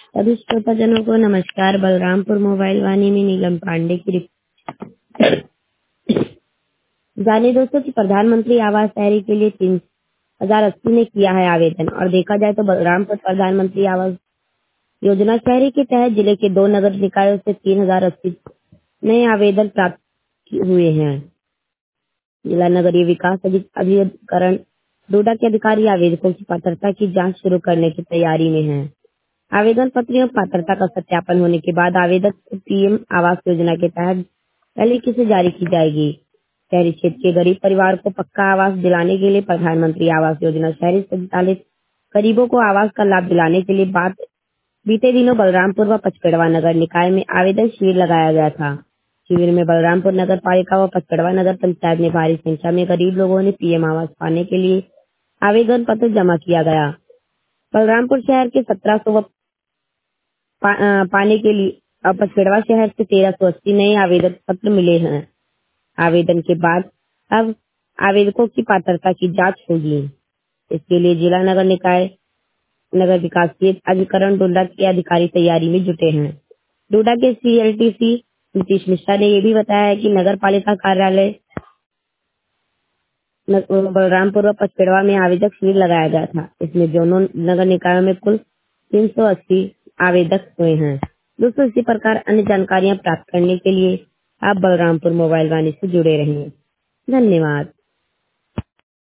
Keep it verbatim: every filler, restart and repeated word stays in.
सभी श्रोताजनों को नमस्कार। बलरामपुर मोबाइल वाणी में नीलम पांडे की रिपोर्ट। जाने दोस्तों कि प्रधानमंत्री आवास शहरी के लिए तीन हजार अस्सी ने किया है आवेदन। और देखा जाए तो बलरामपुर प्रधानमंत्री आवास योजना शहरी के तहत जिले के दो नगर निकायों से तीन हजार अस्सी नए आवेदन प्राप्त हुए हैं। जिला नगरीय विकास अभिकरण डोडा के अधिकारी आवेदकों की पात्रता की जांच शुरू करने की तैयारी में हैं। आवेदन पत्र एवं पात्रता का सत्यापन होने के बाद आवेदक को पीएम आवास योजना के तहत पहली किस्त जारी की जाएगी। शहरी क्षेत्र के गरीब परिवार को पक्का आवास दिलाने के लिए प्रधानमंत्री आवास योजना शहरी संचालित गरीबों को आवास का लाभ दिलाने के लिए बात बीते दिनों बलरामपुर व पचपेड़वा नगर निकाय में आवेदन शिविर लगाया गया था। शिविर में बलरामपुर नगर पालिका व पचपेड़वा नगर पंचायत में भारी संख्या में गरीब लोगों ने पीएम आवास पाने के लिए आवेदन पत्र जमा किया गया। बलरामपुर शहर के सत्रह सौ व पा, आ, पाने के लिए अब पचपेड़वा शहर से तेरह सौ अस्सी नए आवेदन पत्र मिले हैं। आवेदन के बाद अब आवेदकों की पात्रता की जांच होगी। इसके लिए जिला नगर निकाय नगर विकास के अभिकरण डोडा के अधिकारी तैयारी में जुटे हैं। डोडा के सीएलटीसी नीतीश मिश्रा ने यह भी बताया है कि नगर पालिका कार्यालय बलरामपुर व पचपेड़वा में आवेदक शिविर लगाया गया था। इसमें दोनों नगर निकायों में कुल तीन सौ अस्सी आवेदक हुए हैं। दोस्तों, इसी प्रकार अन्य जानकारियां प्राप्त करने के लिए आप बलरामपुर मोबाइल वाणी से जुड़े रहें। धन्यवाद।